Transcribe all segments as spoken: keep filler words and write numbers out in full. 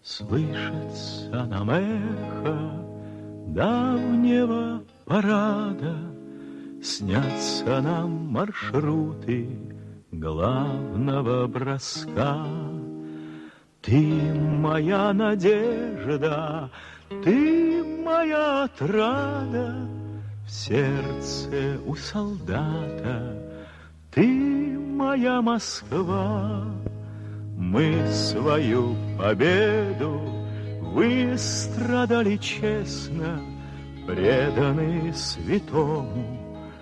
Слышится нам эхо давнего парада, снятся нам маршруты главного броска. Ты моя надежда, ты моя отрада, в сердце у солдата ты моя Москва. Мы свою победу выстрадали честно, преданы святому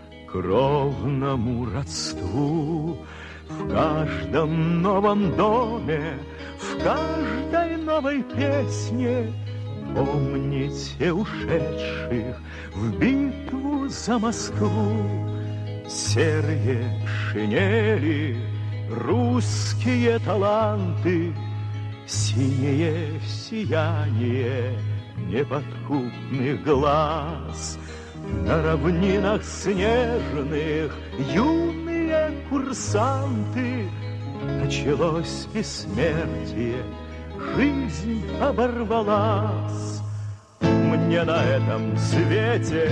кровному родству. В каждом новом доме, в каждой новой песне помните ушедших в битву за Москву. Серые шинели, русские таланты, синее сияние неподкупных глаз. На равнинах снежных юные курсанты. Началось бессмертие, жизнь оборвалась. Мне на этом свете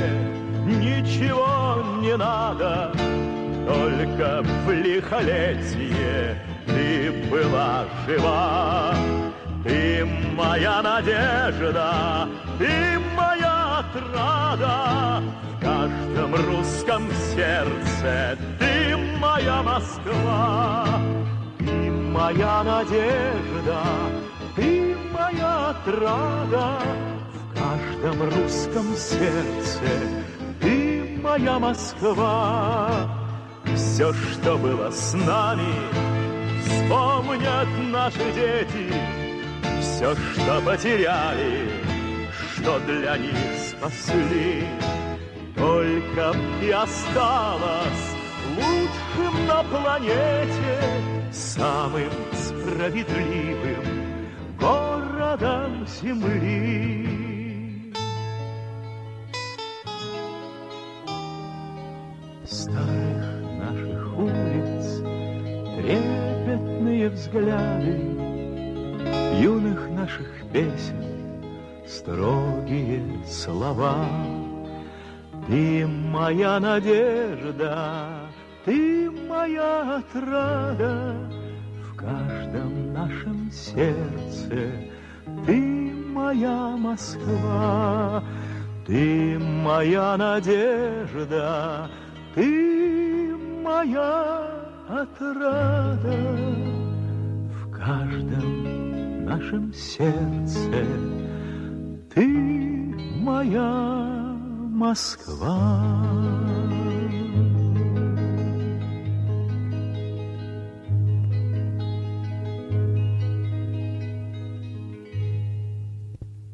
ничего не надо, только в лихолетие ты была жива. Ты моя надежда, ты моя отрада, в каждом русском сердце ты моя Москва. Ты моя надежда, ты моя отрада, в каждом русском сердце ты моя Москва. Все, что было с нами, вспомнят наши дети. Все, что потеряли, что для них спасли, только и осталось лучшим на планете, самым справедливым городом земли. Старых наших улиц трепетные взгляды, юных наших песен строгие слова. Ты моя надежда, ты моя отрада, в каждом нашем сердце ты моя Москва. Ты моя надежда, ты моя отрада, в каждом нашем сердце ты моя Москва.